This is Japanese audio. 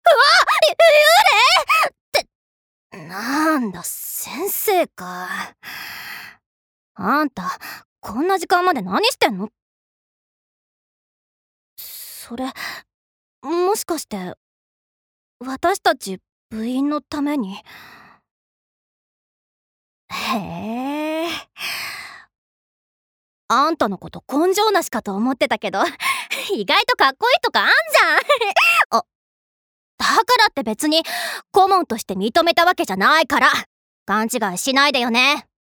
幽霊って、なんだ、先生か。あんた、こんな時間まで何してんの？それ、もしかして、私たち部員のために。へえ。あんたのこと根性なしかと思ってたけど、意外とかっこいいとかあんじゃん。あ、だからって別に顧問として認めたわけじゃないから、勘違いしないでよね。